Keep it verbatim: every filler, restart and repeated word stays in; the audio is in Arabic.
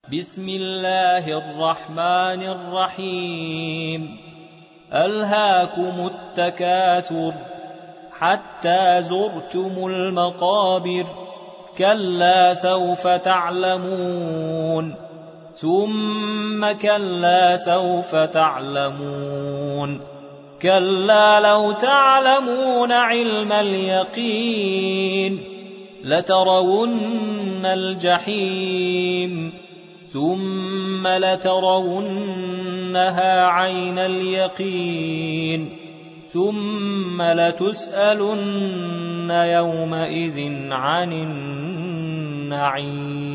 بسم الله الرحمن الرحيم ألهاكم التكاثر حتى زرتم المقابر كلا سوف تعلمون ثم كلا سوف تعلمون كلا لو تعلمون علم اليقين لترون الجحيم ثم لترونها عين اليقين ثم لتسألن يومئذ عن النعيم.